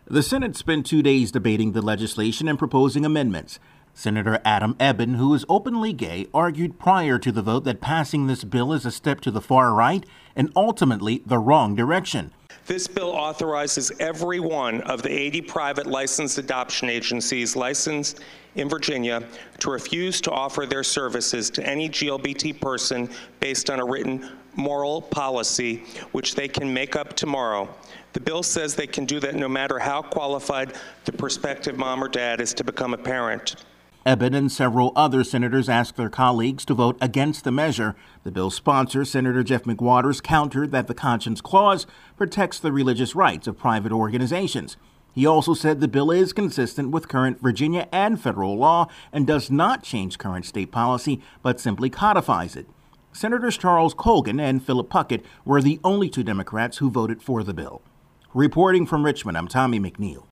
The Senate spent 2 days debating the legislation and proposing amendments. Senator Adam Ebbin, who is openly gay, argued prior to the vote that passing this bill is a step to the far right and ultimately the wrong direction. This bill authorizes every one of the 80 private licensed adoption agencies licensed in Virginia to refuse to offer their services to any GLBT person based on a written moral policy, which they can make up tomorrow. The bill says they can do that no matter how qualified the prospective mom or dad is to become a parent. Ebbin and several other senators asked their colleagues to vote against the measure. The bill's sponsor, Senator Jeff McWaters, countered that the Conscience Clause protects the religious rights of private organizations. He also said the bill is consistent with current Virginia and federal law and does not change current state policy, but simply codifies it. Senators Charles Colgan and Philip Puckett were the only two Democrats who voted for the bill. Reporting from Richmond, I'm Tommy McNeil.